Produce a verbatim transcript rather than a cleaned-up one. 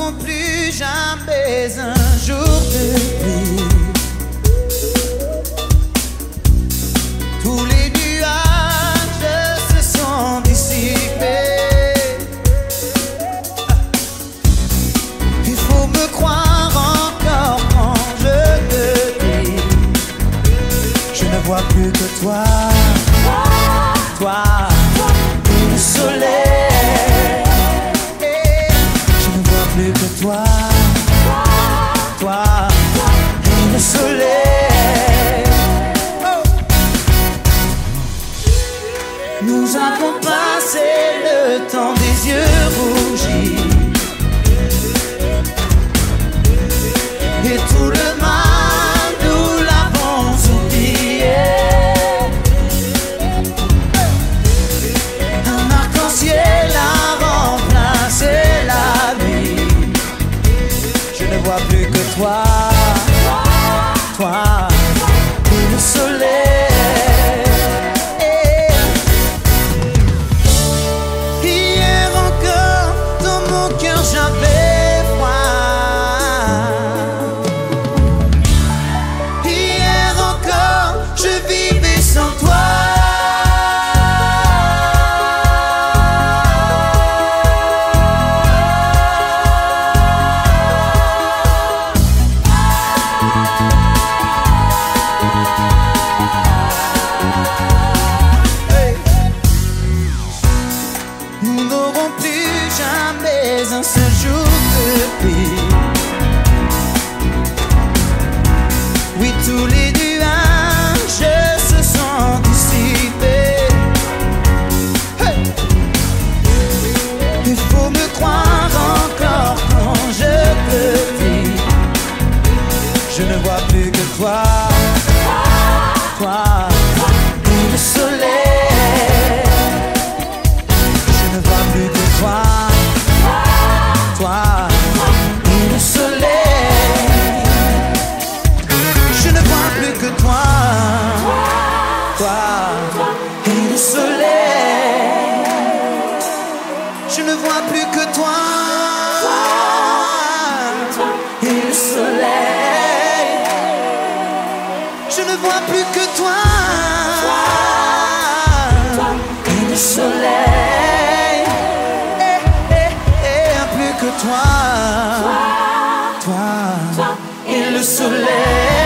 n'aurons plus jamais un jour de pluie. Tous les nuages se sont dissipés. Il faut me croire encore quand je te dis, je ne vois plus que toi, toi, et le soleil. Je ne vois plus que toi, toi, et le soleil. Oh. Nous avons passé le temps des yeux rougis et tout le mal, nous l'avons oublié. Un arc-en-ciel a remplacé la nuit. Je ne vois plus que toi, toi, et le soleil. Hier encore, dans mon cœur j'avais froid. Hier encore, je vivais sans toi. Nous n'aurons plus jamais un seul jour de pluie. Oui, tous les nuages se sont dissipés. Hey! Il faut me croire encore quand je te dis, je ne vois plus que toi, toi, et le soleil. Je ne vois plus que toi, toi, et le soleil. Je ne vois plus que toi, toi, et le soleil. Je ne vois plus que toi, et le soleil. Je ne vois plus que toi, et le soleil. Eh, eh, eh, plus que toi, toi, et le soleil.